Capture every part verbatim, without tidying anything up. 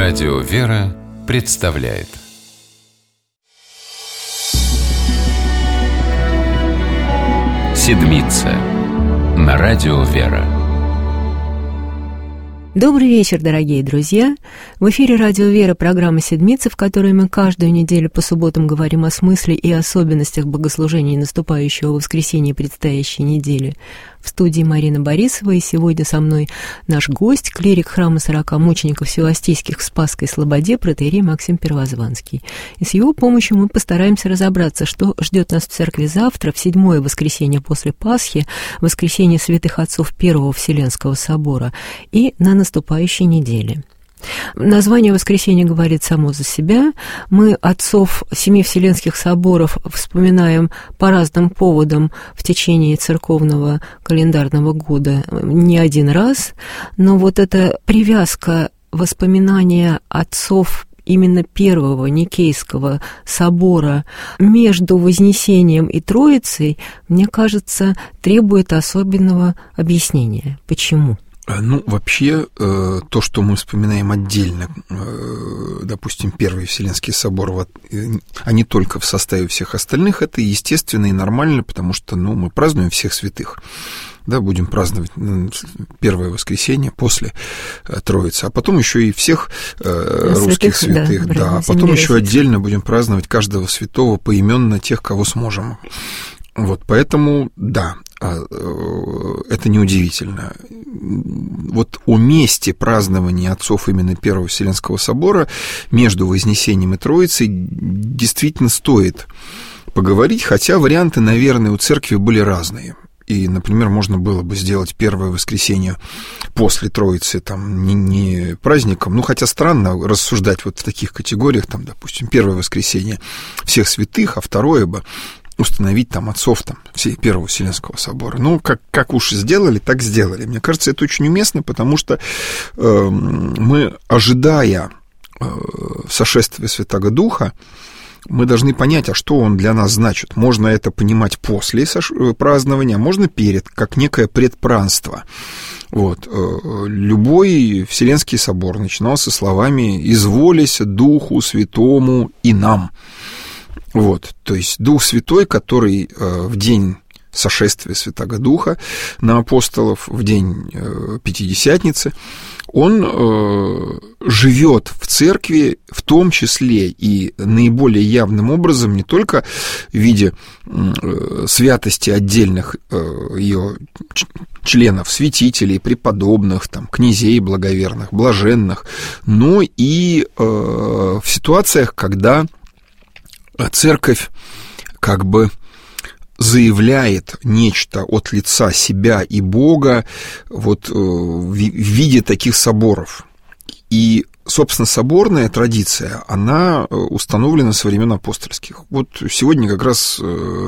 Радио «Вера» представляет «Седмица» на Радио «Вера». Добрый вечер, дорогие друзья! В эфире «Радио Вера» программа «Седмица», в которой мы каждую неделю по субботам говорим о смысле и особенностях богослужений наступающего воскресенья предстоящей недели. В студии Марина Борисова, и сегодня со мной наш гость, клирик храма сорока мучеников Севастийских в Спасской Слободе, протоиерей Максим Первозванский. И с его помощью мы постараемся разобраться, что ждет нас в церкви завтра, в седьмое воскресенье после Пасхи, воскресенье святых отцов Первого Вселенского собора, и на наступающей неделе. Название воскресенья говорит само за себя. Мы отцов семи Вселенских соборов вспоминаем по разным поводам в течение церковного календарного года не один раз, но вот эта привязка воспоминания отцов именно первого Никейского собора между Вознесением и Троицей, мне кажется, требует особенного объяснения. Почему? Ну, вообще, то, что мы вспоминаем отдельно, допустим, Первый Вселенский собор, а не только в составе всех остальных, это естественно и нормально, потому что, ну, мы празднуем всех святых, да, будем праздновать первое воскресенье после Троицы, а потом еще и всех святых, русских святых, да, да, а потом еще отдельно будем праздновать каждого святого поименно, тех, кого сможем. Вот, поэтому, да, это неудивительно. Вот о месте празднования отцов именно Первого Вселенского собора между Вознесением и Троицей действительно стоит поговорить, хотя варианты, наверное, у церкви были разные. И, например, можно было бы сделать первое воскресенье после Троицы там, не, не праздником, ну, хотя странно рассуждать вот в таких категориях, там, допустим, первое воскресенье всех святых, а второе бы установить там отцов там, Первого Вселенского собора. Ну, как, как уж сделали, так сделали. Мне кажется, это очень уместно, потому что э, мы, ожидая э, сошествия Святаго Духа, мы должны понять, а что он для нас значит. Можно это понимать после празднования, а можно перед, как некое предпразднство. Вот. Любой Вселенский собор начинался словами «Изволись Духу Святому и нам». Вот, то есть Дух Святой, который э, в день сошествия Святаго Духа на апостолов, в день э, Пятидесятницы, он э, живет в церкви в том числе и наиболее явным образом не только в виде э, святости отдельных э, ее членов, святителей, преподобных, там, князей благоверных, блаженных, но и э, в ситуациях, когда церковь как бы заявляет нечто от лица себя и Бога вот в виде таких соборов. И, собственно, соборная традиция, она установлена со времен апостольских. Вот сегодня как раз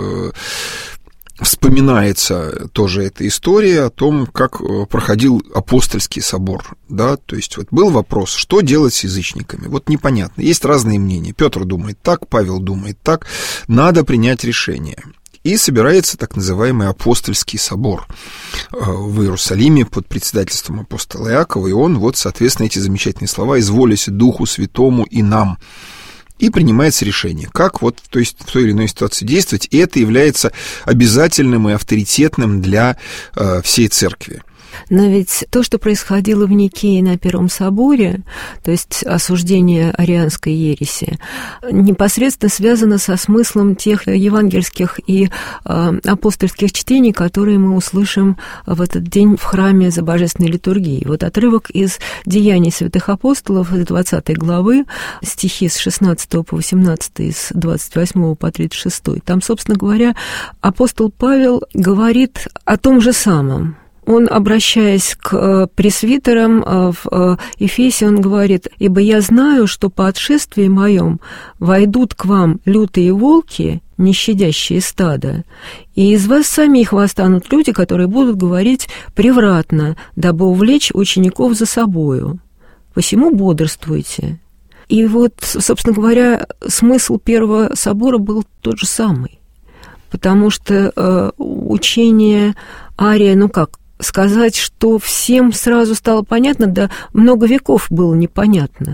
вспоминается тоже эта история о том, как проходил апостольский собор, да, то есть вот был вопрос, что делать с язычниками, вот непонятно, есть разные мнения, Петр думает так, Павел думает так, надо принять решение. И собирается так называемый апостольский собор в Иерусалиме под председательством апостола Иакова, и он вот, соответственно, эти замечательные слова «Изволись Духу Святому и нам». И принимается решение, как вот, то есть в той или иной ситуации действовать, и это является обязательным и авторитетным для э, всей церкви. Но ведь то, что происходило в Никее на Первом соборе, то есть осуждение арианской ереси, непосредственно связано со смыслом тех евангельских и э, апостольских чтений, которые мы услышим в этот день в храме за божественной литургией. Вот отрывок из «Деяний святых апостолов» из двадцатой главы, стихи с шестнадцатого по восемнадцатый, с двадцать восьмого по тридцать шестой. Там, собственно говоря, апостол Павел говорит о том же самом. Он, обращаясь к пресвитерам в Эфесе, он говорит: «Ибо я знаю, что по отшествии моем войдут к вам лютые волки, не щадящие стада, и из вас самих восстанут люди, которые будут говорить превратно, дабы увлечь учеников за собою. Посему бодрствуйте». И вот, собственно говоря, смысл Первого собора был тот же самый, потому что э, учение Ария, ну как, сказать, что всем сразу стало понятно, да много веков было непонятно.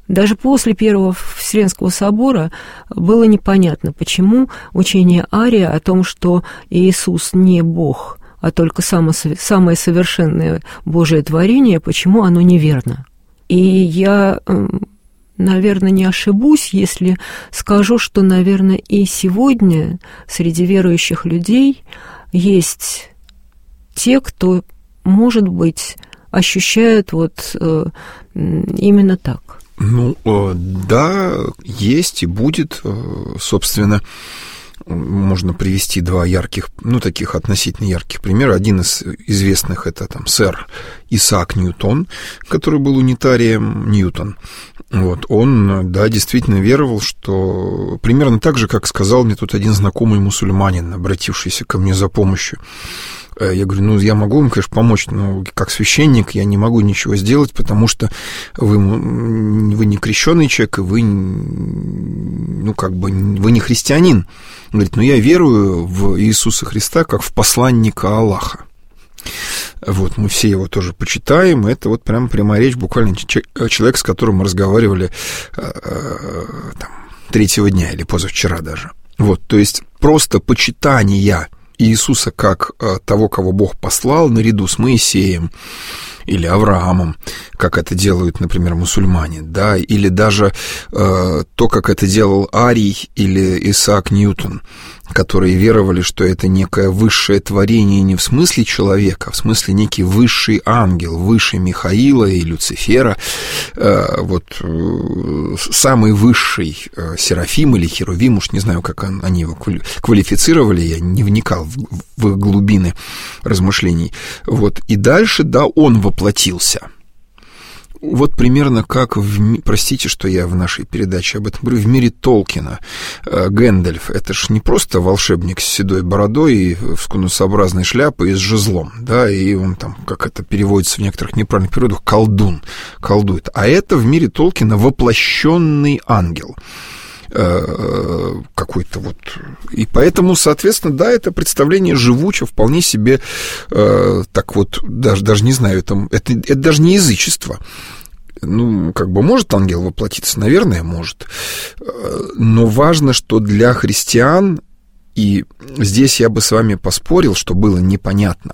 Даже после Первого Вселенского собора было непонятно, почему учение Ария о том, что Иисус не Бог, а только самое совершенное Божие творение, почему оно неверно. И я, наверное, не ошибусь, если скажу, что, наверное, и сегодня среди верующих людей есть те, кто, может быть, ощущают вот именно так. Ну, да, есть и будет, собственно, можно привести два ярких, ну, таких относительно ярких примера. Один из известных — это там сэр Исаак Ньютон, который был унитарием, Ньютон. Вот, он, да, действительно веровал, что примерно так же, как сказал мне тут один знакомый мусульманин, обратившийся ко мне за помощью. Я говорю, ну, я могу вам, конечно, помочь, но как священник я не могу ничего сделать, потому что вы, вы не крещеный человек, и вы, ну, как бы, вы не христианин. Он говорит, ну, я верую в Иисуса Христа как в посланника Аллаха. Вот, мы все его тоже почитаем. Это вот прям прямая речь, буквально человек, с которым мы разговаривали там, третьего дня или позавчера даже. Вот, то есть просто почитание Иисуса как того, кого Бог послал, наряду с Моисеем или Авраамом, как это делают, например, мусульмане, да, или даже э, то, как это делал Арий или Исаак Ньютон, которые веровали, что это некое высшее творение не в смысле человека, а в смысле некий высший ангел, выше Михаила и Люцифера, э, вот э, самый высший э, Серафим или Херувим, уж не знаю, как он, они его квалифицировали, я не вникал в, в их глубины размышлений. Вот. И дальше, да, он воплотился. Вот примерно как, в, простите, что я в нашей передаче об этом говорю, в мире Толкина. Гэндальф — это ж не просто волшебник с седой бородой и с конусообразной шляпой и с жезлом, да, и он там, как это переводится в некоторых неправильных переводах, колдун, колдует. А это в мире Толкина воплощенный ангел какой-то вот. И поэтому, соответственно, да, это представление живуче, вполне себе э, так вот, даже, даже не знаю, это, это, это даже не язычество. Ну, как бы может ангел воплотиться? Наверное, может. Но важно, что для христиан, и здесь я бы с вами поспорил, что было непонятно,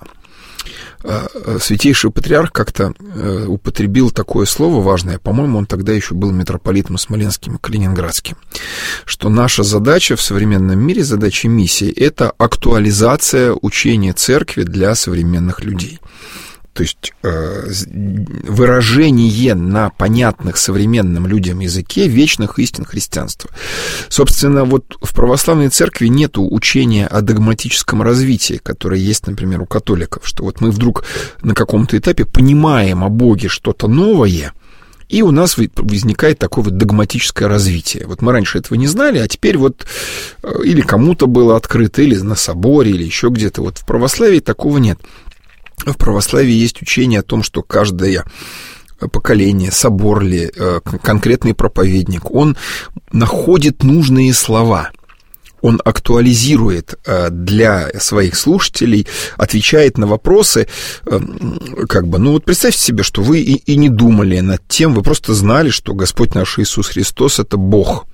Святейший Патриарх как-то употребил такое слово важное, по-моему, он тогда еще был митрополитом Смоленским и Калининградским, что наша задача в современном мире, задача миссии, это актуализация учения Церкви для современных людей. То есть э, выражение на понятных современным людям языке вечных истин христианства. Собственно, вот в православной церкви нету учения о догматическом развитии, которое есть, например, у католиков, что вот мы вдруг на каком-то этапе понимаем о Боге что-то новое, и у нас возникает такое вот догматическое развитие. Вот мы раньше этого не знали, а теперь вот или кому-то было открыто, или на соборе, или еще где-то. Вот в православии такого нет. В православии есть учение о том, что каждое поколение, собор ли, конкретный проповедник, он находит нужные слова, он актуализирует для своих слушателей, отвечает на вопросы, как бы, ну вот представьте себе, что вы и, и не думали над тем, вы просто знали, что Господь наш Иисус Христос — это Бог.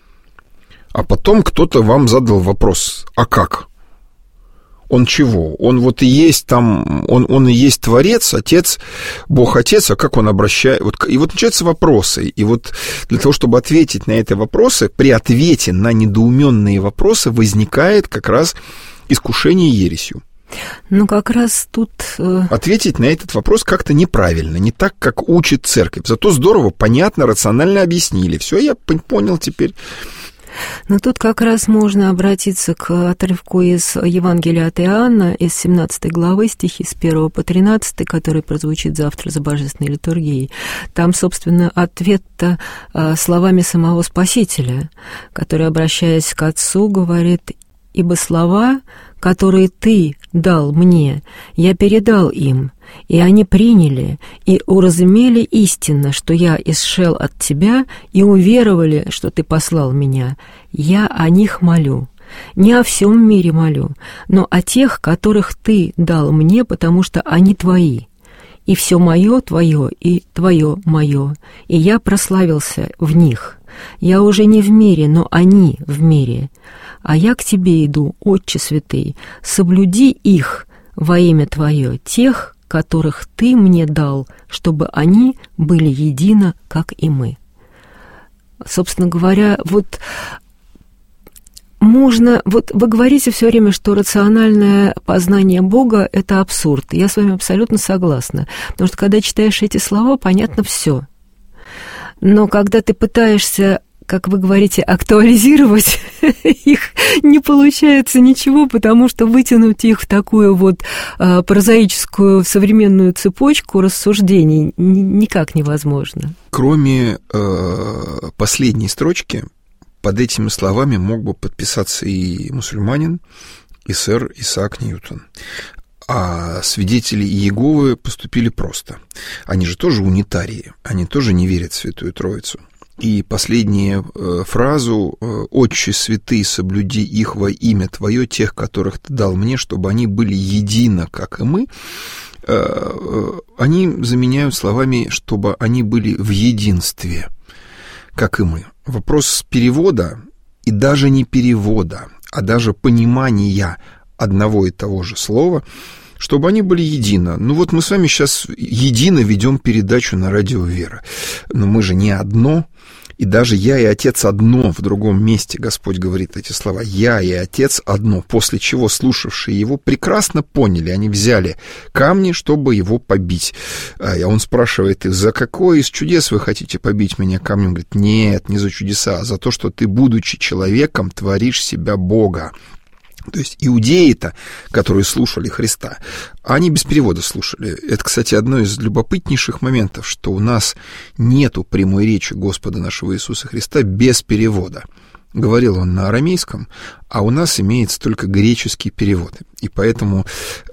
А потом кто-то вам задал вопрос: а как? Он чего? Он вот и есть там, он, он и есть Творец, Отец, Бог Отец, а как он обращает? Вот, и вот начинаются вопросы. И вот для того, чтобы ответить на эти вопросы, при ответе на недоуменные вопросы возникает как раз искушение ересью. Ну, как раз тут... Ответить на этот вопрос как-то неправильно, не так, как учит Церковь. Зато здорово, понятно, рационально объяснили. Все, я понял теперь... Но тут как раз можно обратиться к отрывку из Евангелия от Иоанна, из семнадцатой главы, стихи с первого по тринадцатый, который прозвучит завтра за Божественной литургией. Там, собственно, ответ-то словами самого Спасителя, который, обращаясь к Отцу, говорит: «Ибо слова, которые Ты дал мне, я передал им, и они приняли, и уразумели истинно, что я исшел от Тебя, и уверовали, что Ты послал меня. Я о них молю. Не о всем мире молю, но о тех, которых Ты дал мне, потому что они Твои. и все мое твое, и твое мое, и я прославился в них. Я уже не в мире, но они в мире. А я к тебе иду, Отче святый, соблюди их во имя твое, тех, которых ты мне дал, чтобы они были едино, как и мы. Собственно говоря, вот можно... Вот вы говорите все время, что рациональное познание Бога – это абсурд. Я с вами абсолютно согласна. Потому что, когда читаешь эти слова, понятно все. Но когда ты пытаешься, как вы говорите, актуализировать их, не получается ничего, потому что вытянуть их в такую вот а, прозаическую современную цепочку рассуждений никак невозможно. Кроме э, последней строчки, под этими словами мог бы подписаться и мусульманин, и сэр Исаак Ньютон. А свидетели Иеговы поступили просто. Они же тоже унитарии, они тоже не верят в Святую Троицу. И последнюю э, фразу «Отче святый, соблюди их во имя Твое, тех, которых Ты дал мне, чтобы они были едино, как и мы», э, они заменяют словами «чтобы они были в единстве, как и мы». Вопрос перевода, и даже не перевода, а даже понимания одного и того же слова, чтобы они были едино. Ну вот мы с вами сейчас едино ведем передачу на радио «Вера». Но мы же не одно, и даже «я и Отец одно» в другом месте Господь говорит эти слова. «Я и Отец одно», после чего слушавшие его прекрасно поняли, они взяли камни, чтобы его побить. А он спрашивает их: «За какое из чудес вы хотите побить меня камнем?» Он говорит: «Нет, не за чудеса, а за то, что ты, будучи человеком, творишь себя Бога». То есть иудеи-то, которые слушали Христа, они без перевода слушали. Это, кстати, одно из любопытнейших моментов, что у нас нету прямой речи Господа нашего Иисуса Христа без перевода. Говорил он на арамейском, а у нас имеется только греческий перевод. И поэтому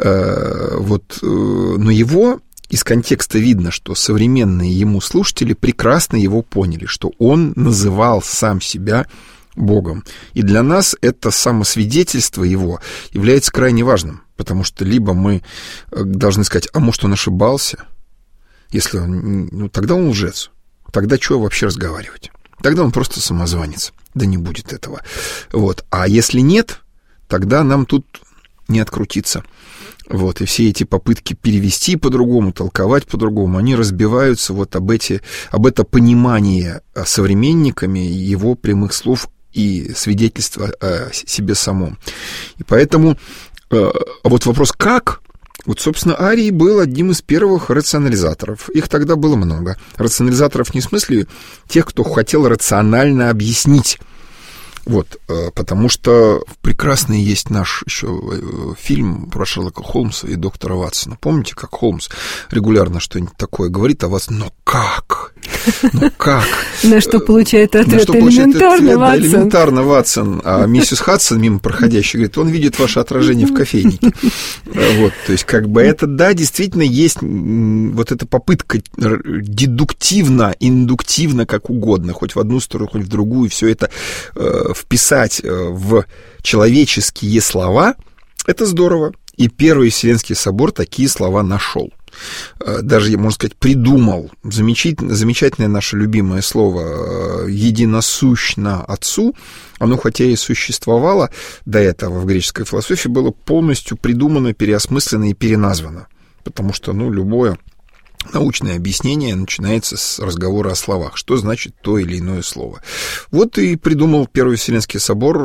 э, вот, э, но его из контекста видно, что современные ему слушатели прекрасно его поняли, что он называл сам себя Богом. И для нас это самосвидетельство его является крайне важным, потому что либо мы должны сказать: а может, он ошибался? Если он, ну, тогда он лжец. Тогда чего вообще разговаривать? Тогда он просто самозванец. Да не будет этого. Вот. А если нет, тогда нам тут не открутиться. Вот. И все эти попытки перевести по-другому, толковать по-другому, они разбиваются вот об, эти, об это понимание современниками его прямых слов и свидетельство о себе самом. И поэтому э, вот вопрос «как?». Вот, собственно, Арий был одним из первых рационализаторов. Их тогда было много. Рационализаторов не в смысле тех, кто хотел рационально объяснить. Вот, потому что прекрасный есть наш еще фильм про Шерлока Холмса и доктора Ватсона. Помните, как Холмс регулярно что-нибудь такое говорит, а вас: «Но как? Ну как?» На что получает ответ элементарно, Ватсон. Элементарно, Ватсон. А миссис Хадсон, мимо проходящая, говорит: «Он видит ваше отражение в кофейнике». Вот, то есть, как бы это, да, действительно есть вот эта попытка дедуктивно, индуктивно, как угодно, хоть в одну сторону, хоть в другую, все это вписать в человеческие слова, это здорово. И Первый Вселенский собор такие слова нашел. Даже, можно сказать, придумал. Замечательное, замечательное наше любимое слово «единосущно Отцу». Оно, хотя и существовало до этого в греческой философии, было полностью придумано, переосмыслено и переназвано. Потому что, ну, любое научное объяснение начинается с разговора о словах. Что значит то или иное слово? Вот и придумал Первый Вселенский собор.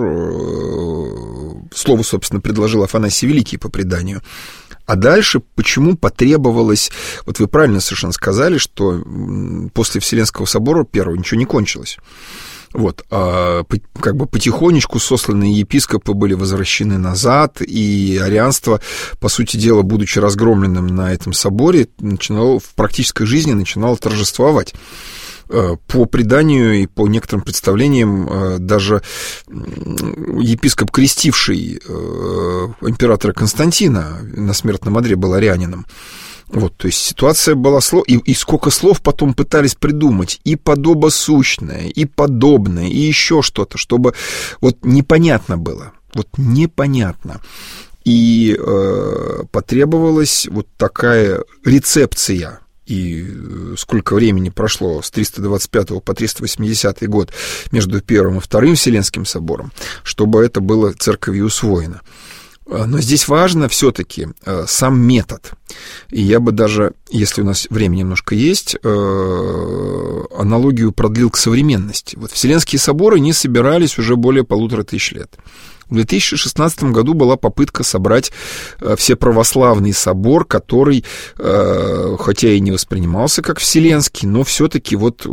Слово, собственно, предложил Афанасий Великий по преданию. А дальше почему потребовалось... Вот вы правильно совершенно сказали, что после Вселенского собора первого ничего не кончилось. Вот, а как бы потихонечку сосланные епископы были возвращены назад, и арианство, по сути дела, будучи разгромленным на этом соборе, начинало в практической жизни начинало торжествовать. По преданию и по некоторым представлениям даже епископ, крестивший императора Константина на смертном одре, был арианином. Вот, то есть ситуация была сложная, и, и сколько слов потом пытались придумать, и подобосущное, и подобное, и еще что-то, чтобы вот непонятно было, вот непонятно. и э, потребовалась вот такая рецепция. И сколько времени прошло с триста двадцать пятого по триста восьмидесятый год между Первым и Вторым Вселенским собором, чтобы это было церковью усвоено. Но здесь важно все-таки сам метод. И я бы даже, если у нас время немножко есть, аналогию продлил к современности. Вот Вселенские соборы не собирались уже более полутора тысяч лет. В две тысячи шестнадцатом году была попытка собрать всеправославный собор, который, хотя и не воспринимался как вселенский, но все-таки вот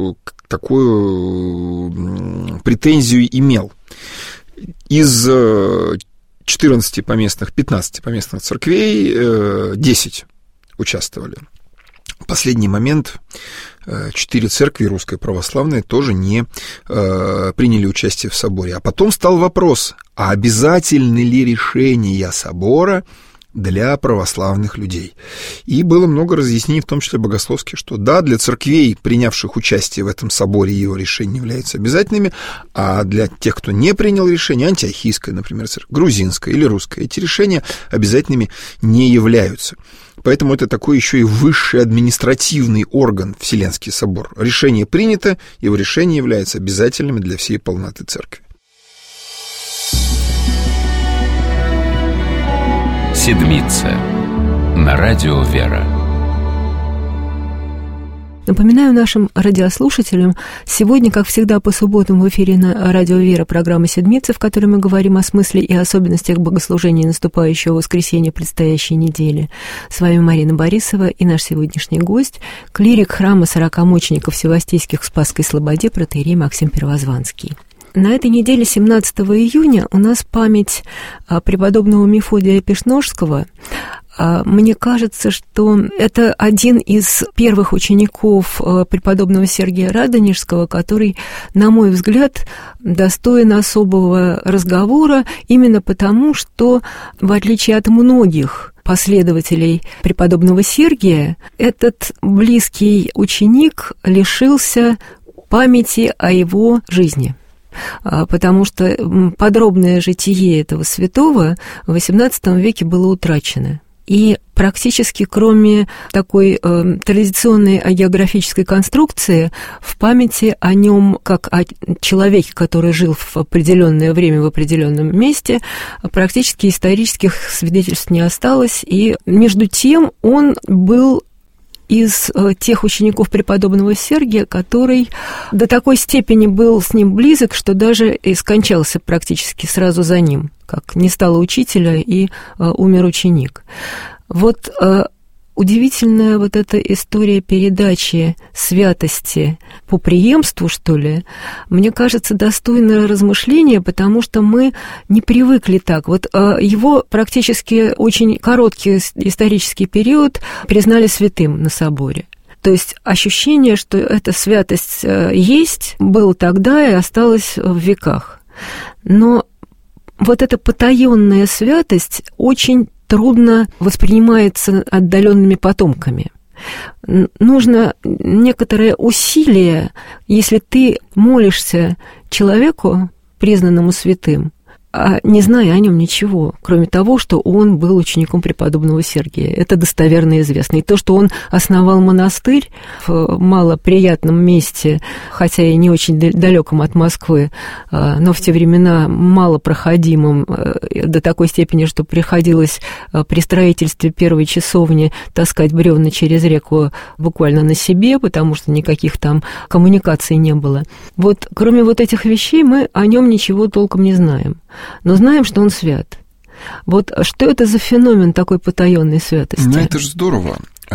такую претензию имел. Из четырнадцати поместных, пятнадцати поместных церквей десять участвовали. В последний момент четыре церкви русской православной тоже не э, приняли участие в соборе. А потом стал вопрос, а обязательны ли решения собора для православных людей? И было много разъяснений, в том числе богословских, что да, для церквей, принявших участие в этом соборе, его решения являются обязательными, а для тех, кто не принял решение, антиохийская, например, церковь, грузинская или русская, эти решения обязательными не являются. Поэтому это такой еще и высший административный орган, Вселенский собор. Решение принято, его решение является обязательными для всей полноты церкви. Седмица на радио «Вера». Напоминаю нашим радиослушателям, сегодня, как всегда, по субботам в эфире на радио «Вера» программа «Седмица», в которой мы говорим о смысле и особенностях богослужения наступающего воскресенья предстоящей недели. С вами Марина Борисова и наш сегодняшний гость, клирик храма сорокамучеников Севастийских в Спасской Слободе протоиерей Максим Первозванский. На этой неделе, семнадцатого июня, у нас память преподобного Мефодия Пешножского. Мне кажется, что это один из первых учеников преподобного Сергия Радонежского, который, на мой взгляд, достоин особого разговора именно потому, что, в отличие от многих последователей преподобного Сергия, этот близкий ученик лишился памяти о его жизни. Потому что подробное житие этого святого в восемнадцатом веке было утрачено. И практически кроме такой э, традиционной агеографической конструкции, в памяти о нем как о человеке, который жил в определенное время в определенном месте, практически исторических свидетельств не осталось. И между тем он был из тех учеников преподобного Сергия, который до такой степени был с ним близок, что даже и скончался практически сразу за ним, как не стало учителя и а, умер ученик. Вот а, удивительная вот эта история передачи святости по преемству, что ли, мне кажется, достойна размышления, потому что мы не привыкли так. Вот его практически очень короткий исторический период признали святым на соборе. То есть ощущение, что эта святость есть, было тогда и осталось в веках. Но вот эта потаенная святость очень трудно воспринимается отдаленными потомками. Нужно некоторое усилие, если ты молишься человеку, признанному святым, а не зная о нем ничего, кроме того, что он был учеником преподобного Сергия. Это достоверно известно. И то, что он основал монастырь в малоприятном месте, хотя и не очень далеком от Москвы, но в те времена малопроходимым до такой степени, что приходилось при строительстве первой часовни таскать бревна через реку буквально на себе, потому что никаких там коммуникаций не было. Вот кроме вот этих вещей мы о нем ничего толком не знаем. Но знаем, что он свят. Вот что это за феномен такой потаенной святости? Ну, это же здорово.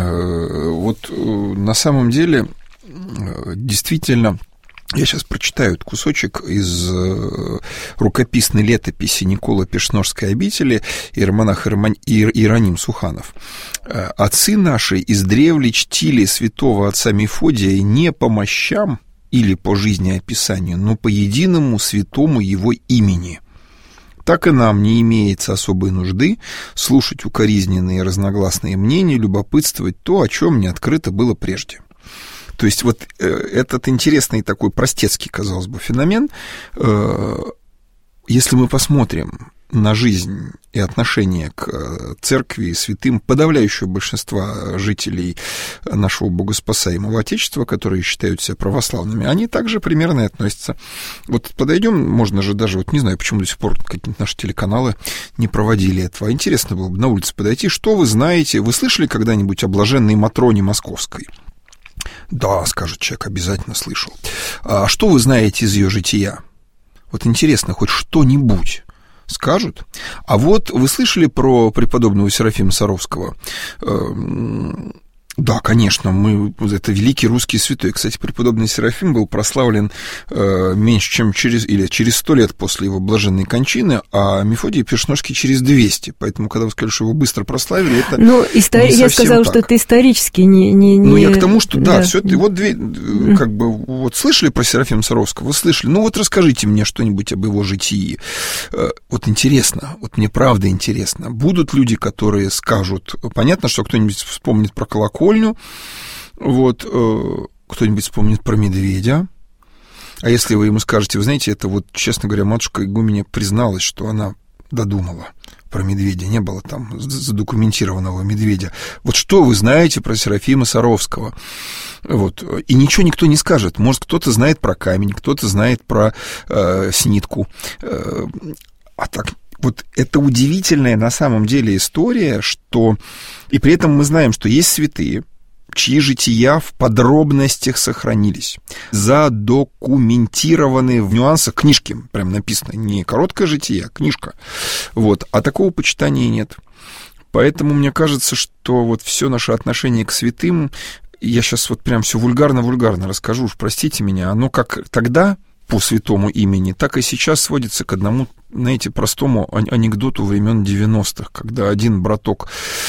Вот на самом деле, действительно, я сейчас прочитаю кусочек из рукописной летописи Николы Пешножской обители иеромонах Иероним Суханов. «Отцы наши издревле чтили святого отца Мефодия не по мощам или по жизнеописанию, но по единому святому его имени. Так и нам не имеется особой нужды слушать укоризненные разногласные мнения, любопытствовать то, о чем не открыто было прежде». То есть вот этот интересный такой простецкий, казалось бы, феномен, если мы посмотрим на жизнь и отношение к церкви и святым подавляющего большинства жителей нашего богоспасаемого Отечества, которые считают себя православными, они также примерно и относятся. Вот подойдем, можно же даже, вот не знаю, почему до сих пор какие-то наши телеканалы не проводили этого. Интересно было бы на улице подойти. Что вы знаете? Вы слышали когда-нибудь о блаженной Матроне Московской? Да, скажет человек, обязательно слышал. А что вы знаете из ее жития? Вот интересно, хоть что-нибудь скажут. А вот вы слышали про преподобного Серафима Саровского? Да, конечно, мы, это великий русский святой. Кстати, преподобный Серафим был прославлен э, меньше, чем через, или через сто лет после его блаженной кончины, а Мефодий Пешножский через двести. Поэтому, когда вы сказали, что его быстро прославили, это ну, истори... не я сказала, так. что это исторически не... не, не... Ну, я к тому, что, да, да. все это, вот, две, как бы, вот слышали про Серафима Саровского? Вы слышали? Ну, вот расскажите мне что-нибудь об его житии. Вот интересно, вот мне правда интересно. Будут люди, которые скажут, понятно, что кто-нибудь вспомнит про колокольню, вот, кто-нибудь вспомнит про медведя. А если вы ему скажете, вы знаете, это вот, честно говоря, матушка игуменя призналась, что она додумала про медведя, не было там задокументированного медведя. Вот что вы знаете про Серафима Саровского? Вот. И ничего никто не скажет. Может, кто-то знает про камень, кто-то знает про э, снитку. Э, а так... Вот это удивительная на самом деле история, что... И при этом мы знаем, что есть святые, чьи жития в подробностях сохранились, задокументированы в нюансах книжки, прям написано, не короткое житие, а книжка. Вот. А такого почитания нет. Поэтому мне кажется, что вот все наше отношение к святым, я сейчас вот прям все вульгарно-вульгарно расскажу, уж простите меня, оно как тогда по святому имени, так и сейчас сводится к одному, знаете, простому анекдоту времен девяностых, когда один браток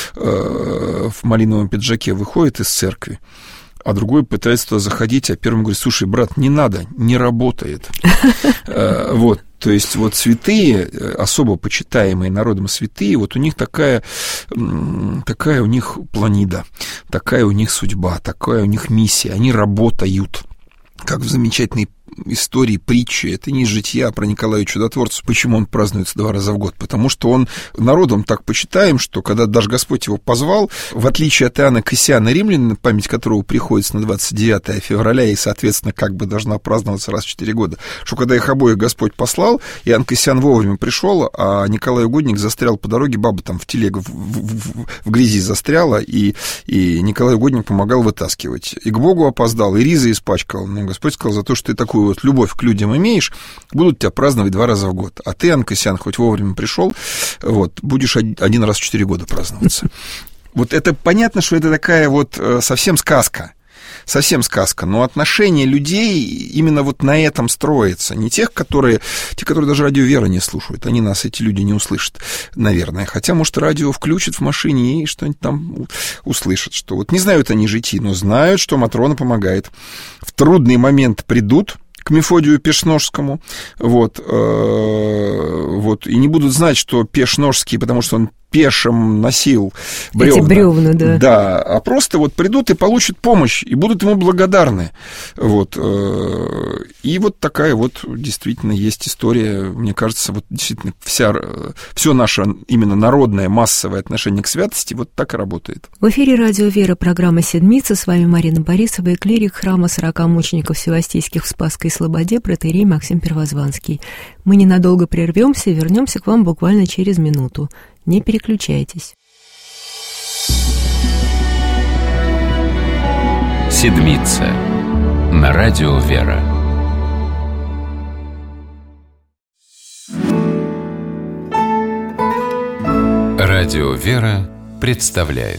э, в малиновом пиджаке выходит из церкви, а другой пытается туда заходить, а первый говорит: слушай, брат, не надо, не работает. Вот, то есть вот святые, особо почитаемые народом святые, вот у них такая, такая у них планида, такая у них судьба, такая у них миссия, они работают, как в замечательной истории, притчи. Это не из жития про Николая Чудотворца. Почему он празднуется два раза в год? Потому что он народом так почитаем, что когда даже Господь его позвал, в отличие от Иоанна Кассиана Римлянина, память которого приходится на двадцать девятое февраля и, соответственно, как бы должна праздноваться раз в четыре года, что когда их обоих Господь послал, Иоанн Кассиан вовремя пришел, а Николай Угодник застрял по дороге, баба там в телегу в, в, в, в грязи застряла, и, и Николай Угодник помогал вытаскивать. И к Богу опоздал, и ризы испачкал. Но Господь сказал: за то, что ты такую вот любовь к людям имеешь, будут тебя праздновать два раза в год. А ты, Иоанн Кассиан, хоть вовремя пришел, вот, будешь один раз в четыре года праздноваться. Вот это понятно, что это такая вот совсем сказка. Совсем сказка, но отношение людей именно вот на этом строится. Не тех, которые, те, которые даже радио «Вера» не слушают, они нас, эти люди, не услышат, наверное. Хотя, может, радио включат в машине и что-нибудь там услышат, что вот не знают они житий, но знают, что Матрона помогает. В трудный момент придут к Мефодию Пешножскому, вот, э, вот, и не будут знать, что Пешножский, потому что он пешим носил бревна. Эти бревна, да. Да, а просто вот придут и получат помощь, и будут ему благодарны. Вот. И вот такая вот действительно есть история. Мне кажется, вот действительно вся, все наше именно народное массовое отношение к святости вот так и работает. В эфире радио «Вера», программа «Седмица». С вами Марина Борисова и клирик храма сорока мучеников Всевостийских в Спасской Слободе протоиерей Максим Первозванский. Мы ненадолго прервемся и вернемся к вам буквально через минуту. Не переключайтесь. Седмица на радио «Вера». Радио «Вера» представляет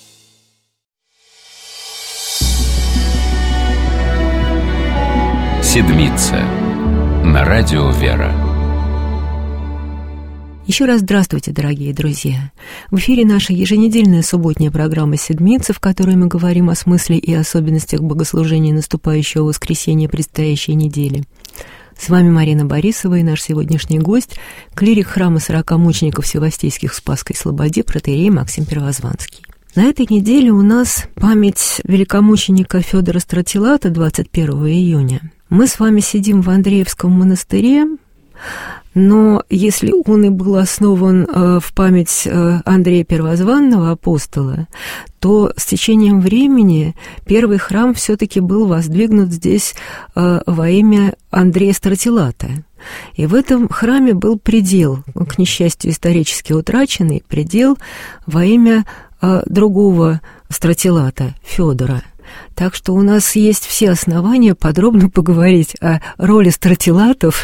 Седмица на радио «Вера». Еще раз здравствуйте, дорогие друзья! В эфире наша еженедельная субботняя программа «Седмица», в которой мы говорим о смысле и особенностях богослужения наступающего воскресенья предстоящей недели. С вами Марина Борисова и наш сегодняшний гость, клирик храма сорока мучеников Всевостийских в Спасской Слободе протоиерей Максим Первозванский. На этой неделе у нас память великомученика Федора Стратилата, двадцать первого июня. Мы с вами сидим в Андреевском монастыре, Но если он и был основан в память Андрея Первозванного апостола, то с течением времени первый храм все-таки был воздвигнут здесь во имя Андрея Стратилата. И в этом храме был предел, к несчастью, исторически утраченный предел во имя другого Стратилата, Федора. Так что у нас есть все основания подробно поговорить о роли стратилатов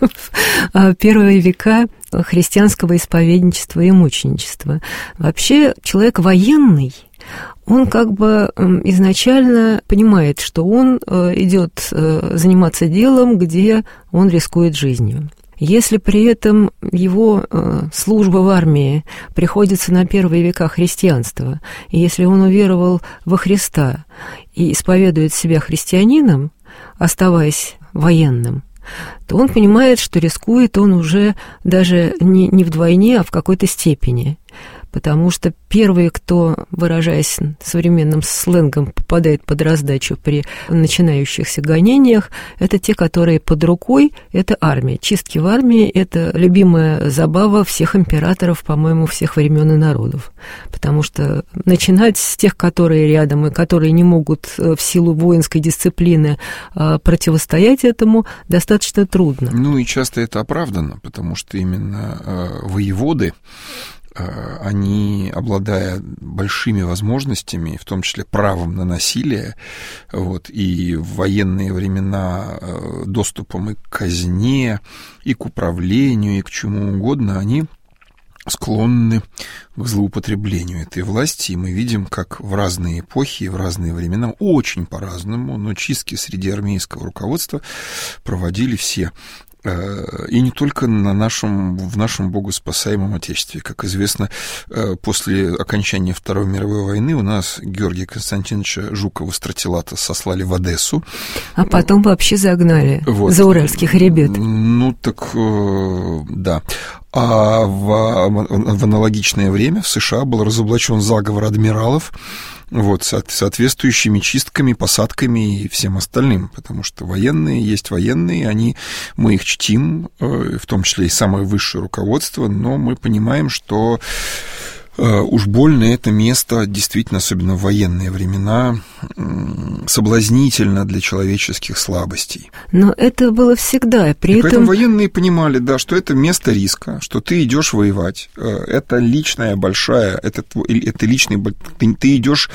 в первые века христианского исповедничества и мученичества. Вообще, человек военный, он как бы изначально понимает, что он идет заниматься делом, где он рискует жизнью. Если при этом его служба в армии приходится на первые века христианства, и если он уверовал во Христа и исповедует себя христианином, оставаясь военным, то он понимает, что рискует он уже даже не, не вдвойне, а в какой-то степени. Потому что первые, кто, выражаясь современным сленгом, попадает под раздачу при начинающихся гонениях, это те, которые под рукой, это армия. Чистки в армии – это любимая забава всех императоров, по-моему, всех времен и народов. Потому что начинать с тех, которые рядом и которые не могут в силу воинской дисциплины противостоять этому, достаточно трудно. Ну и часто это оправдано, потому что именно воеводы, они, обладая большими возможностями, в том числе правом на насилие, вот, и в военные времена доступом и к казне, и к управлению, и к чему угодно, они склонны к злоупотреблению этой власти, и мы видим, как в разные эпохи, в разные времена, очень по-разному, но чистки среди армейского руководства проводили все. И не только на нашем, в нашем богоспасаемом Отечестве. Как известно, после окончания Второй мировой войны у нас Георгия Константиновича Жукова-Стратилата сослали в Одессу. А потом вообще загнали вот. За уральских ребят. Ну, так, да. А в, в аналогичное время в США был разоблачен заговор адмиралов, вот, с соответствующими чистками, посадками и всем остальным, потому что военные есть военные, они, мы их чтим, в том числе и самое высшее руководство, но мы понимаем, что уж больно это место, действительно, особенно в военные времена, соблазнительно для человеческих слабостей. Но это было всегда. При и этом... поэтому военные понимали, да, что это место риска, что ты идешь воевать. Это личная большая, это, это личный... Ты, ты идешь...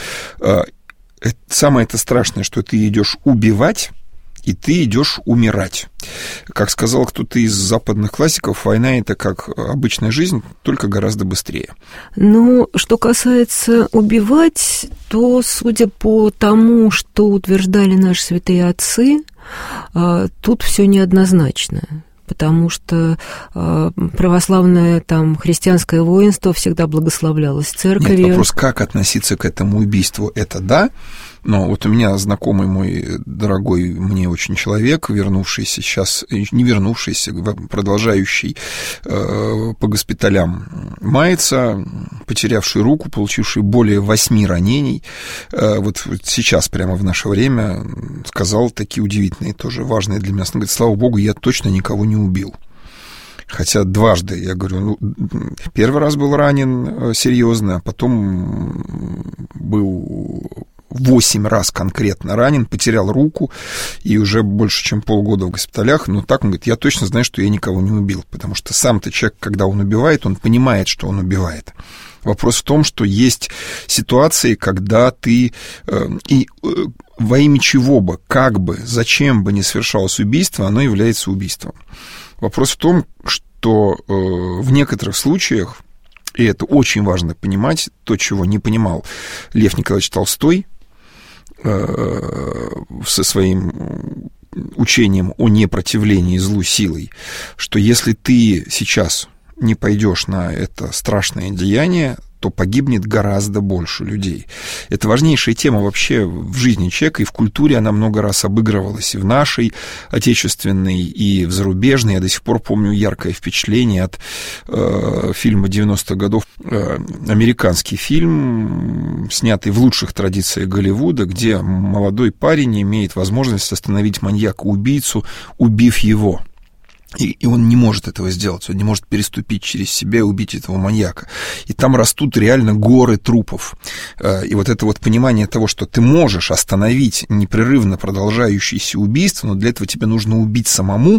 Самое это страшное, что ты идешь убивать, и ты идешь умирать. Как сказал кто-то из западных классиков, война — это как обычная жизнь, только гораздо быстрее. Ну, что касается убивать, то, судя по тому, что утверждали наши святые отцы, тут все неоднозначно. Потому что э, православное там христианское воинство всегда благословлялось церковью. Нет, вопрос, как относиться к этому убийству, это да. Но вот у меня знакомый мой дорогой мне очень человек, вернувшийся сейчас, не вернувшийся, продолжающий э, по госпиталям мается, потерявший руку, получивший более восьми ранений, э, вот сейчас прямо в наше время сказал такие удивительные, тоже важные для меня. Он говорит, слава богу, я точно никого не убил. Хотя дважды, я говорю, ну, первый раз был ранен серьезно, а потом был восемь раз конкретно ранен, потерял руку и уже больше, чем полгода в госпиталях. Но так он говорит, я точно знаю, что я никого не убил, потому что сам-то человек, когда он убивает, он понимает, что он убивает. Вопрос в том, что есть ситуации, когда ты э, и э, во имя чего бы, как бы, зачем бы не совершалось убийство, оно является убийством. Вопрос в том, что э, в некоторых случаях, и это очень важно понимать, то, чего не понимал Лев Николаевич Толстой э, со своим учением о непротивлении злу силой, что если ты сейчас не пойдешь на это страшное деяние, то погибнет гораздо больше людей. Это важнейшая тема вообще в жизни человека, и в культуре она много раз обыгрывалась, и в нашей отечественной, и в зарубежной. Я до сих пор помню яркое впечатление от э, фильма девяностых годов, э, американский фильм, снятый в лучших традициях Голливуда, где молодой парень имеет возможность остановить маньяка-убийцу, убив его. И, и он не может этого сделать, он не может переступить через себя и убить этого маньяка. И там растут реально горы трупов. И вот это вот понимание того, что ты можешь остановить непрерывно продолжающиеся убийства, но для этого тебе нужно убить самому,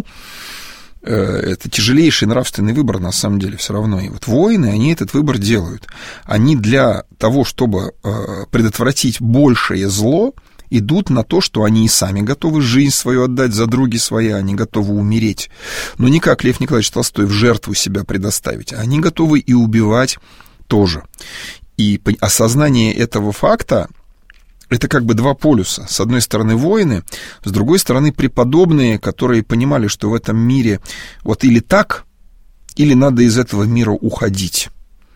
это тяжелейший нравственный выбор, на самом деле, все равно. И вот воины, они этот выбор делают. Они для того, чтобы предотвратить большее зло, идут на то, что они и сами готовы жизнь свою отдать за други свои, они готовы умереть. Но не как Лев Николаевич Толстой в жертву себя предоставить, а они готовы и убивать тоже. И осознание этого факта — это как бы два полюса. С одной стороны воины, с другой стороны преподобные, которые понимали, что в этом мире вот или так, или надо из этого мира уходить.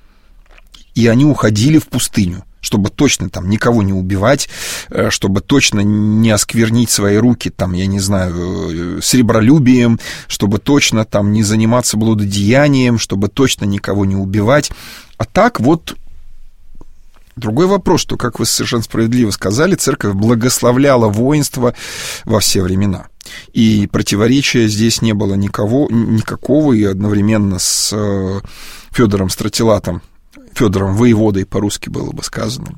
И они уходили в пустыню, чтобы точно там никого не убивать, чтобы точно не осквернить свои руки, там, я не знаю, сребролюбием, чтобы точно там не заниматься блудодеянием, чтобы точно никого не убивать. А так вот другой вопрос, что, как вы совершенно справедливо сказали, церковь благословляла воинство во все времена. И противоречия здесь не было никого, никакого, и одновременно с Федором Стратилатом, Федором воеводой, по-русски было бы сказано,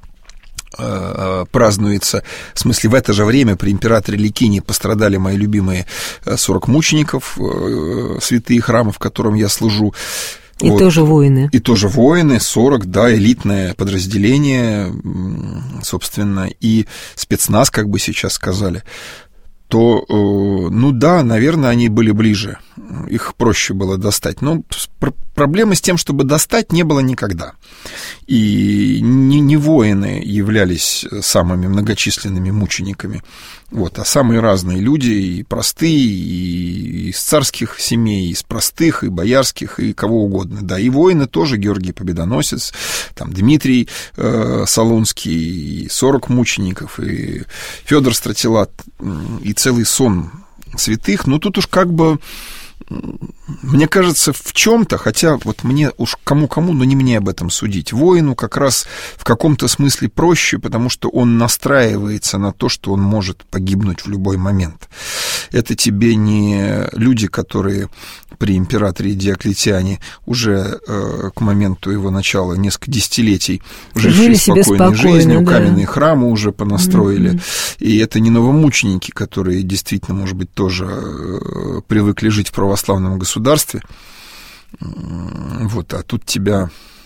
празднуется, в смысле, в это же время при императоре Ликинии пострадали мои любимые сорок мучеников, святые храмы, в котором я служу. И вот. Тоже воины. И тоже воины, сорок, да, элитное подразделение, собственно, и спецназ, как бы сейчас сказали, то, ну да, наверное, они были ближе, их проще было достать. Но проблемы с тем, чтобы достать, не было никогда. И не, не воины являлись самыми многочисленными мучениками, вот, а самые разные люди, и простые, и из царских семей, и из простых, и боярских, и кого угодно. Да, и воины тоже, Георгий Победоносец, там Дмитрий э, Солунский, и сорок мучеников, и Федор Стратилат, и целый сон святых. Но тут уж как бы, мне кажется, в чем-то, хотя вот мне уж кому-кому, но не мне об этом судить, воину как раз в каком-то смысле проще, потому что он настраивается на то, что он может погибнуть в любой момент. Это тебе не люди, которые при императоре Диоклетиане уже э, к моменту его начала несколько десятилетий уже жили спокойной спокойно, жизнью, да. Каменные храмы уже понастроили. Mm-hmm. И это не новомученики, которые действительно, может быть, тоже э, привыкли жить в православном государстве. Вот, а тут тебя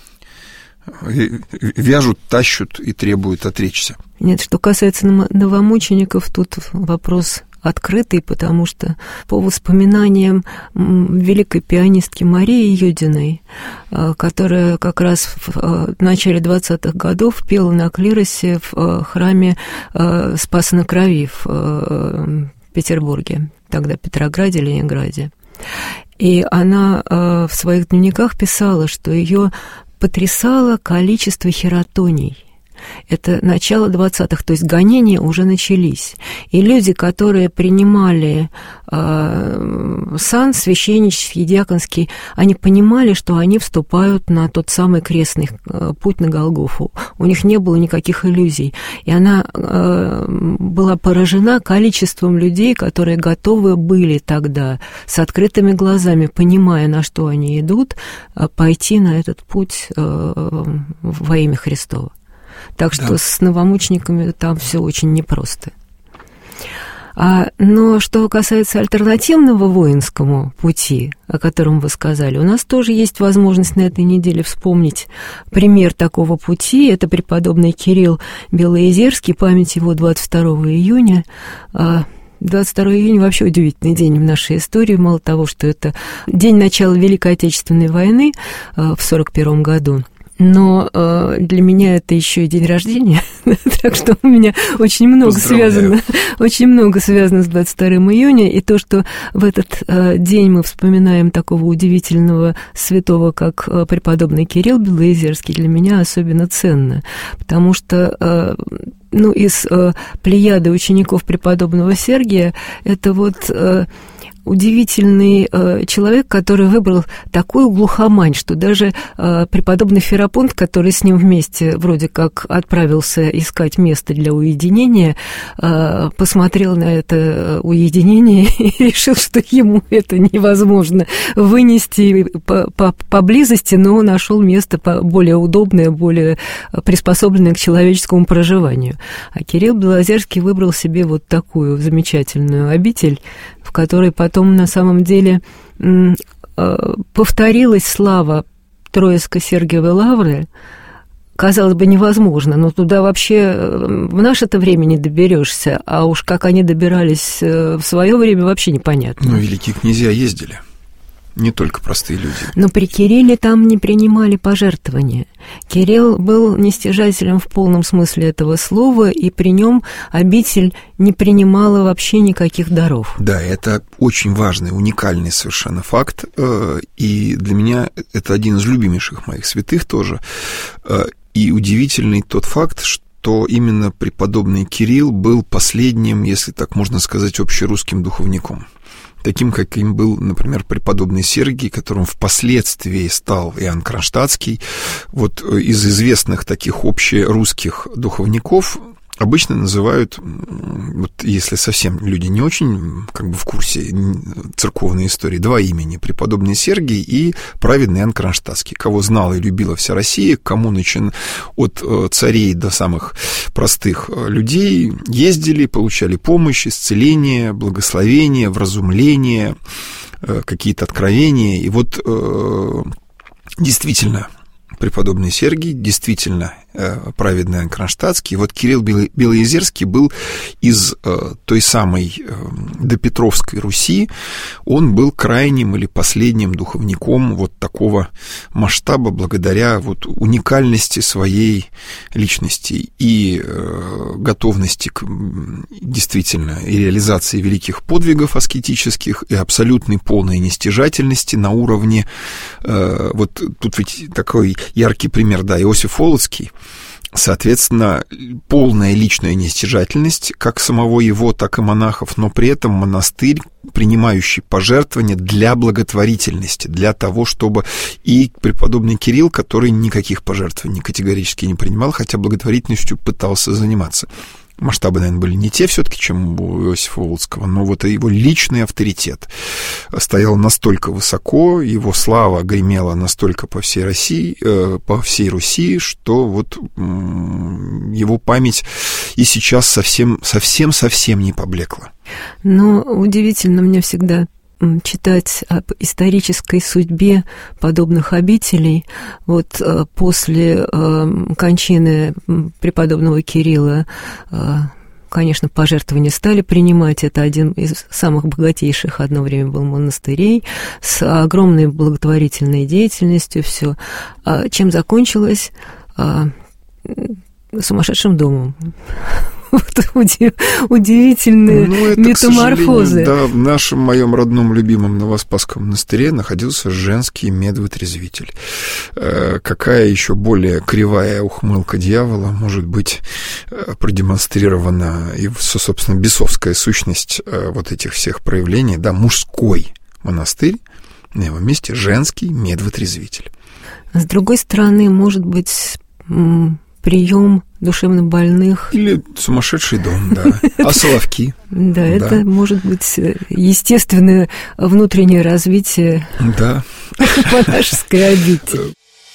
вяжут, тащут и требуют отречься. Нет, что касается новомучеников, тут вопрос открытый, потому что по воспоминаниям великой пианистки Марии Юдиной, которая как раз в начале двадцатых годов пела на клиросе в храме Спаса на Крови в Петербурге, тогда Петрограде, Ленинграде. И она в своих дневниках писала, что ее потрясало количество хератоний. Это начало двадцатых, то есть гонения уже начались. И люди, которые принимали э, сан священнический, диаконский, они понимали, что они вступают на тот самый крестный э, путь на Голгофу. У них не было никаких иллюзий. И она э, была поражена количеством людей, которые готовы были тогда с открытыми глазами, понимая, на что они идут, э, пойти на этот путь э, во имя Христова. Так что да. С новомучениками там все очень непросто. А, но что касается альтернативного воинскому пути, о котором вы сказали, у нас тоже есть возможность на этой неделе вспомнить пример такого пути. Это преподобный Кирилл Белоезерский, память его двадцать второго июня. двадцать второго июня вообще удивительный день в нашей истории. Мало того, что это день начала Великой Отечественной войны в сорок первом году, но э, для меня это еще и день рождения, так что у меня очень много связано, очень много связано с двадцать вторым июня, и то, что в этот э, день мы вспоминаем такого удивительного святого, как э, преподобный Кирилл Белоезерский, для меня особенно ценно, потому что э, ну, из э, плеяды учеников преподобного Сергия это вот... Э, удивительный э, человек, который выбрал такую глухомань, что даже э, преподобный Ферапонт, который с ним вместе вроде как отправился искать место для уединения, э, посмотрел на это уединение и решил, что ему это невозможно вынести по, по, поблизости, но нашел место более удобное, более приспособленное к человеческому проживанию. А Кирилл Белозерский выбрал себе вот такую замечательную обитель, в которой потом на самом деле повторилась слава Троицко-Сергиевой лавры. Казалось бы, невозможно, но туда вообще в наше-то время не доберешься, а уж как они добирались в свое время, вообще непонятно. Но великие князья ездили. Не только простые люди. Но при Кирилле там не принимали пожертвования. Кирилл был нестяжателем в полном смысле этого слова, и при нем обитель не принимала вообще никаких даров. Да, это очень важный, уникальный совершенно факт, и для меня это один из любимейших моих святых тоже. И удивительный тот факт, что именно преподобный Кирилл был последним, если так можно сказать, общерусским духовником. Таким, каким был, например, преподобный Сергий, которым впоследствии стал Иоанн Кронштадтский. Вот из известных таких общерусских духовников обычно называют, вот если совсем люди не очень как бы в курсе церковной истории, два имени: преподобный Сергий и праведный Иоанн Кронштадтский. Кого знала и любила вся Россия, кому начин от царей до самых простых людей ездили, получали помощь, исцеление, благословение, вразумление, какие-то откровения. И вот действительно преподобный Сергий, действительно праведный Иоанн Кронштадтский. Вот Кирилл Белоезерский был из э, той самой э, допетровской Руси. Он был крайним или последним духовником вот такого масштаба благодаря вот уникальности своей личности и э, готовности к действительно и реализации великих подвигов аскетических, и абсолютной полной нестяжательности на уровне э, вот тут ведь такой яркий пример, да, Иосиф Волоцкий. Соответственно, полная личная нестяжательность как самого его, так и монахов, но при этом монастырь, принимающий пожертвования для благотворительности, для того, чтобы и преподобный Кирилл, который никаких пожертвований категорически не принимал, хотя благотворительностью пытался заниматься. Масштабы, наверное, были не те все-таки, чем у Иосифа Волоцкого, но вот его личный авторитет стоял настолько высоко, его слава гремела настолько по всей России, э, по всей Руси, что вот э, его память и сейчас совсем, совсем, совсем не поблекла. Но удивительно мне всегда читать об исторической судьбе подобных обителей. Вот после кончины преподобного Кирилла, конечно, пожертвования стали принимать. Это один из самых богатейших одно время был монастырей с огромной благотворительной деятельностью. Все. Чем закончилось? Сумасшедшим домом. Вот удивительные ну, это, метаморфозы. Да, в нашем моем родном любимом Новоспасском монастыре находился женский медвотрезвитель. Э, какая еще более кривая ухмылка дьявола может быть продемонстрирована и, собственно, бесовская сущность э, вот этих всех проявлений. Да, мужской монастырь, на его месте женский медвотрезвитель. С другой стороны, может быть, прием душевнобольных. Или сумасшедший дом, да. А соловки. Да, это может быть естественное внутреннее развитие монашеской обители.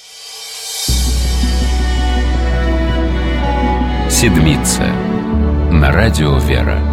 Седмица на радио Вера.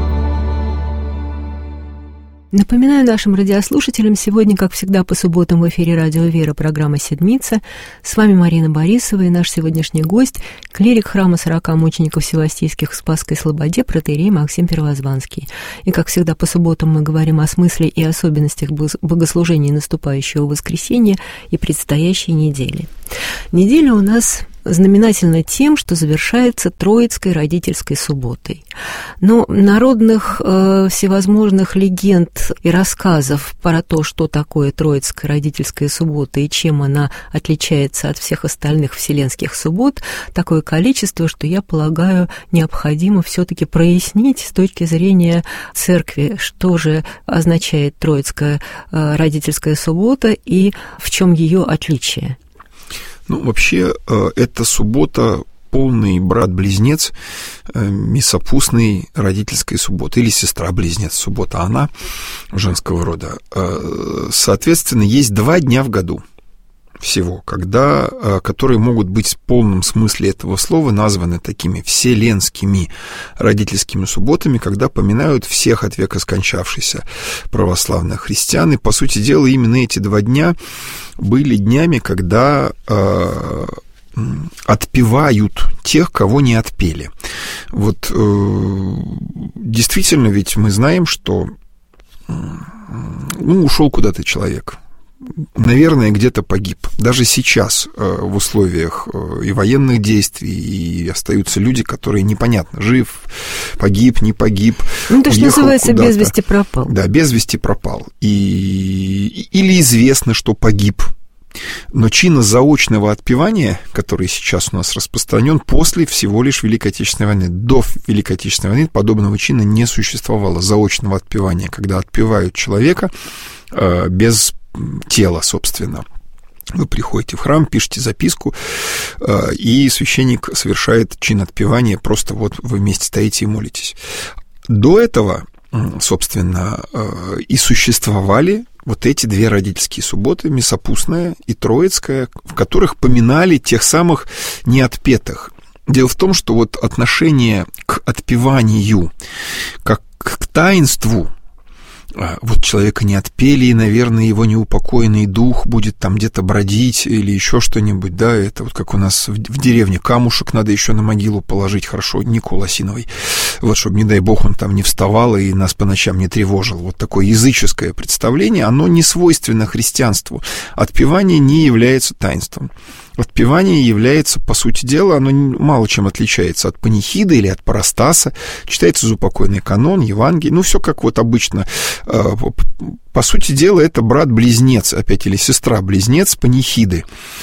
Напоминаю нашим радиослушателям, сегодня, как всегда, по субботам в эфире радио Вера программа «Седмица». С вами Марина Борисова и наш сегодняшний гость, клирик храма сорока мучеников Севастийских в Спасской Слободе, протоиерей Максим Первозванский. И, как всегда, по субботам мы говорим о смысле и особенностях богослужения наступающего воскресенья и предстоящей недели. Неделя у нас знаменательно тем, что завершается Троицкой родительской субботой. Но народных э, всевозможных легенд и рассказов про то, что такое Троицкая родительская суббота и чем она отличается от всех остальных вселенских суббот, такое количество, что, я полагаю, необходимо все-таки прояснить с точки зрения церкви, что же означает Троицкая э, родительская суббота и в чем ее отличие. Ну, вообще, эта суббота полный брат-близнец месопустной родительской субботы, или сестра-близнец, суббота она женского рода. Соответственно, есть два дня в году всего, когда, которые могут быть в полном смысле этого слова названы такими вселенскими родительскими субботами, когда поминают всех от века скончавшихся православных христиан. И, по сути дела, именно эти два дня были днями, когда э, отпевают тех, кого не отпели. Вот э, действительно, ведь мы знаем, что э, ну, ушел куда-то человек, наверное, где-то погиб. Даже сейчас э, в условиях э, и военных действий, и остаются люди, которые непонятно, жив, погиб, не погиб. Ну, то, что называется, куда-то. без вести пропал. Да, без вести пропал. И, или известно, что погиб. Но чина заочного отпевания, который сейчас у нас распространен, после всего лишь Великой Отечественной войны. До Великой Отечественной войны подобного чина не существовало, заочного отпевания, когда отпевают человека э, без тела, собственно. Вы приходите в храм, пишете записку, и священник совершает чин отпевания, просто вот вы вместе стоите и молитесь. До этого, собственно, и существовали вот эти две родительские субботы, месопустная и троицкая, в которых поминали тех самых неотпетых. Дело в том, что вот отношение к отпеванию, как к таинству, вот человека не отпели, и, наверное, его неупокоенный дух будет там где-то бродить или еще что-нибудь, да, это вот как у нас в, в деревне камушек надо еще на могилу положить, хорошо, Нику Лосиновой, вот, чтобы, не дай бог, он там не вставал и нас по ночам не тревожил. Вот такое языческое представление, оно не свойственно христианству. Отпевание не является таинством. Отпевание является, по сути дела, оно мало чем отличается от панихиды или от парастаса. Читается заупокойный канон, Евангелие, ну, все как вот обычно. По сути дела, это брат-близнец, опять, или сестра-близнец панихиды.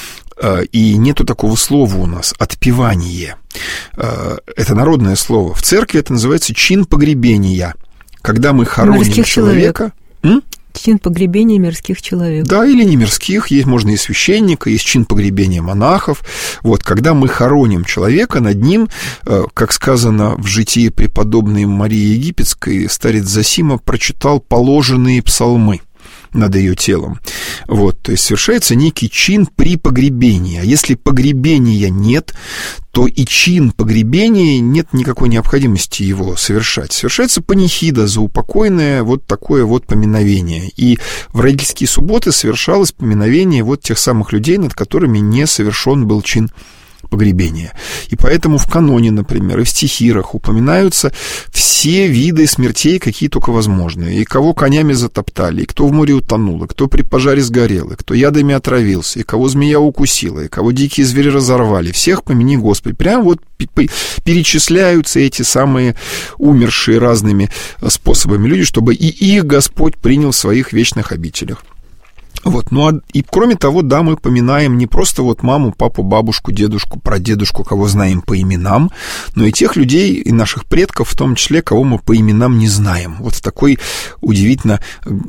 И нету такого слова у нас «отпевание». Это народное слово. В церкви это называется чин погребения. Когда мы хороним морских человека... Человек. Чин погребения мирских человек. Да, или не мирских, есть, можно и священника, есть чин погребения монахов. Вот, когда мы хороним человека, над ним, как сказано в житии преподобной Марии Египетской, старец Зосима прочитал положенные псалмы над ее телом. Вот, то есть совершается некий чин при погребении. А если погребения нет, то и чин погребения нет никакой необходимости его совершать. Совершается панихида, заупокойное вот такое вот поминовение. И в родительские субботы совершалось поминовение вот тех самых людей, над которыми не совершен был чин погребения. И поэтому в каноне, например, и в стихирах упоминаются все виды смертей, какие только возможны. И кого конями затоптали, и кто в море утонул, и кто при пожаре сгорел, и кто ядами отравился, и кого змея укусила, и кого дикие звери разорвали. Всех помяни Господи. Прям вот перечисляются эти самые умершие разными способами люди, чтобы и их Господь принял в своих вечных обителях. Вот, ну, а, и кроме того, да, мы поминаем не просто вот маму, папу, бабушку, дедушку, прадедушку, кого знаем по именам, но и тех людей, и наших предков, в том числе, кого мы по именам не знаем. Вот такой удивительно,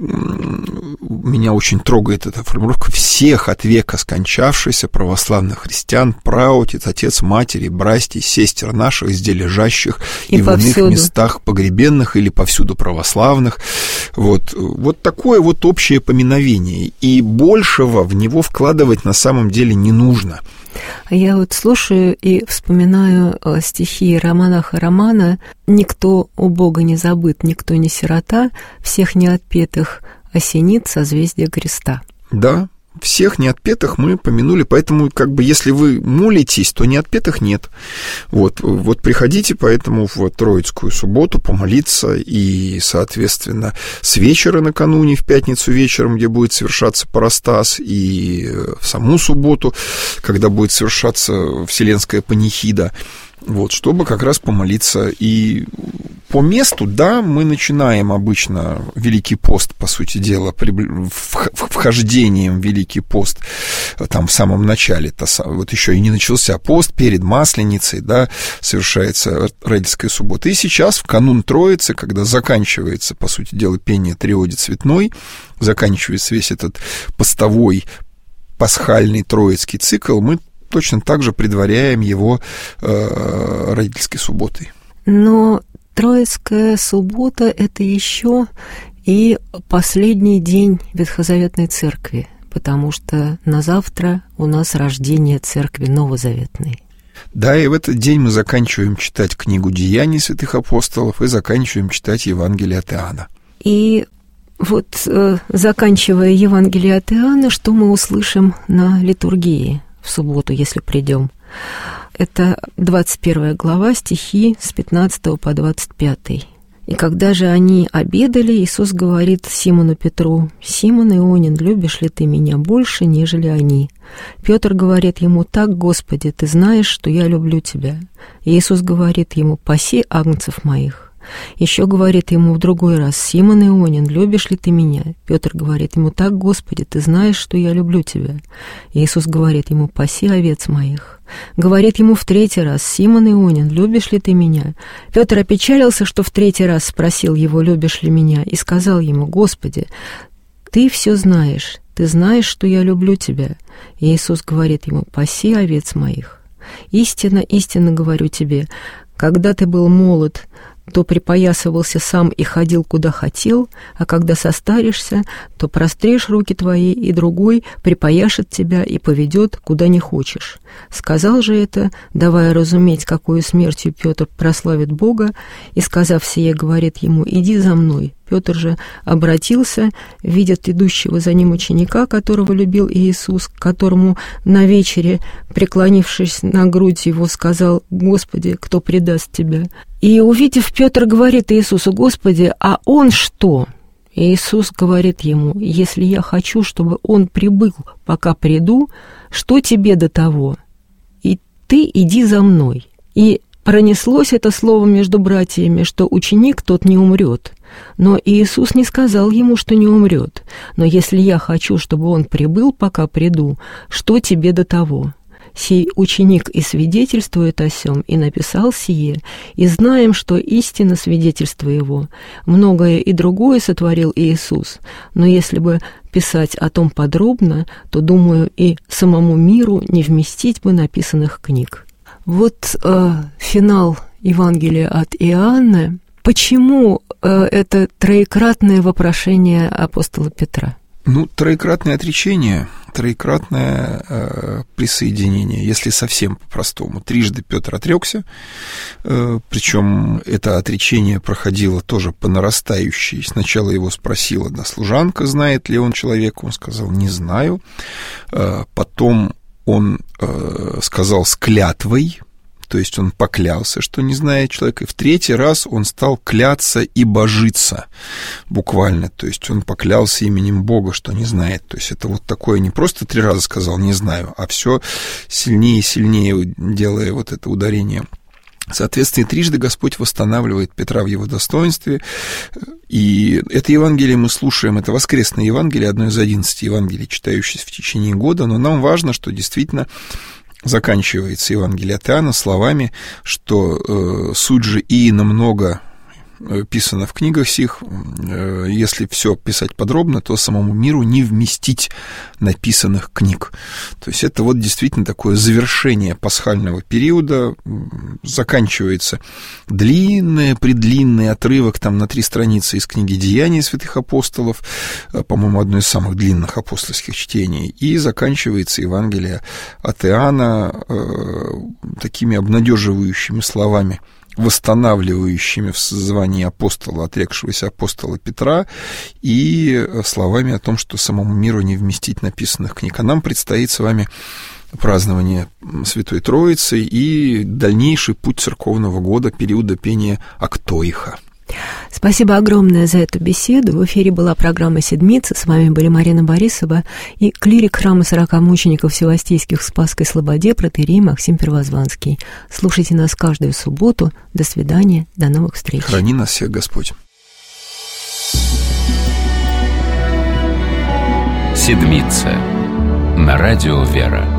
меня очень трогает эта формулировка, всех от века скончавшихся православных христиан, праотец, отец, матери, братьев, сестер наших, здесь лежащих, и, и в иных местах погребенных или повсюду православных. Вот, вот такое вот общее поминовение. И большего в него вкладывать на самом деле не нужно. Я вот слушаю и вспоминаю стихи романаха Романа «Никто у Бога не забыт, никто не сирота, всех неотпетых осенит созвездие креста». Да, всех неотпетых мы помянули, поэтому, как бы, если вы молитесь, то неотпетых нет. Вот, вот приходите поэтому в Троицкую субботу помолиться, и, соответственно, с вечера накануне, в пятницу вечером, где будет совершаться парастас, и в саму субботу, когда будет совершаться Вселенская панихида, вот, чтобы как раз помолиться. И по месту, да, мы начинаем обычно Великий пост, по сути дела, вхождением в Великий пост, там в самом начале, вот еще и не начался пост, перед Масленицей, да, совершается Родительская суббота. И сейчас, в канун Троицы, когда заканчивается, по сути дела, пение Триоди Цветной, заканчивается весь этот постовой пасхальный троицкий цикл, мы точно так же предваряем его э, Родительской субботой. Но Троицкая суббота – это еще и последний день Ветхозаветной Церкви, потому что на завтра у нас рождение Церкви Новозаветной. Да, и в этот день мы заканчиваем читать книгу «Деяний святых апостолов» и заканчиваем читать Евангелие от Иоанна. И вот, э, заканчивая Евангелие от Иоанна, что мы услышим на литургии в субботу, если придем? Это двадцать первая глава, стихи с пятнадцатого по двадцать пятый. «И когда же они обедали, Иисус говорит Симону Петру: „Симон Ионин, любишь ли ты меня больше, нежели они?“ Петр говорит ему: „Так, Господи, ты знаешь, что я люблю тебя“. И Иисус говорит ему: „Паси агнцев моих“. Еще говорит ему в другой раз: „Симон Ионин, любишь ли ты меня?“ Петр говорит ему: „Так, Господи, ты знаешь, что я люблю тебя“. И Иисус говорит ему: „Паси овец моих“. Говорит ему в третий раз: „Симон Ионин, любишь ли ты меня?“ Петр опечалился, что в третий раз спросил его: „Любишь ли меня?“ и сказал ему: „Господи, ты все знаешь, ты знаешь, что я люблю тебя“. И Иисус говорит ему: „Паси овец моих“. Истинно, истинно говорю тебе, когда ты был молод, то припоясывался сам и ходил, куда хотел, а когда состаришься, то простришь руки твои, и другой припояшет тебя и поведет, куда не хочешь. Сказал же это, давая разуметь, какую смертью Петр прославит Бога, и, сказав сие, говорит ему: „Иди за мной“. Петр же обратился, видит идущего за ним ученика, которого любил Иисус, к которому на вечере, преклонившись на грудь его, сказал: „Господи, кто предаст тебя?“ И, увидев, Петр говорит Иисусу: „Господи, а он что?“ И Иисус говорит ему: „Если я хочу, чтобы он прибыл, пока приду, что тебе до того? И ты иди за мной“. И пронеслось это слово между братьями, что ученик тот не умрет. Но Иисус не сказал ему, что не умрет. Но если я хочу, чтобы он прибыл, пока приду, что тебе до того? Сей ученик и свидетельствует о сем, и написал сие, и знаем, что истинно свидетельство его. Многое и другое сотворил Иисус, но если бы писать о том подробно, то, думаю, и самому миру не вместить бы написанных книг». Вот э, финал Евангелия от Иоанна. Почему э, это троекратное вопрошение апостола Петра? Ну, троекратное отречение, троекратное э, присоединение, если совсем по-простому. Трижды Петр отрекся, э, причем это отречение проходило тоже по нарастающей. Сначала его спросила одна служанка, знает ли он человека, он сказал: «Не знаю». Э, потом он э, сказал с клятвой, то есть он поклялся, что не знает человека, и в третий раз он стал кляться и божиться, буквально, то есть он поклялся именем Бога, что не знает, то есть это вот такое, не просто три раза сказал «не знаю», а все сильнее и сильнее, делая вот это ударение. Соответственно, трижды Господь восстанавливает Петра в его достоинстве, и это Евангелие мы слушаем, это воскресное Евангелие, одно из одиннадцати Евангелий, читающееся в течение года, но нам важно, что действительно заканчивается Евангелие от Иоанна словами, что э, суть же Иина много писано в книгах сих, э, если все писать подробно, то самому миру не вместить написанных книг. То есть это вот действительно такое завершение пасхального периода, заканчивается длинный, предлинный отрывок там на три страницы из книги «Деяний святых апостолов», по-моему, одно из самых длинных апостольских чтений, и заканчивается Евангелие от Иоанна э, такими обнадеживающими словами: восстанавливающими в звании апостола, отрекшегося апостола Петра, и словами о том, что самому миру не вместить написанных книг. А нам предстоит с вами празднование Святой Троицы и дальнейший путь церковного года, периода пения Актоиха. Спасибо огромное за эту беседу. В эфире была программа «Седмица». С вами были Марина Борисова и клирик храма сорока мучеников Севастийских в Спасской Слободе протоиерей Максим Первозванский. Слушайте нас каждую субботу. До свидания, до новых встреч. Храни нас всех Господь. «Седмица» на радио «Вера».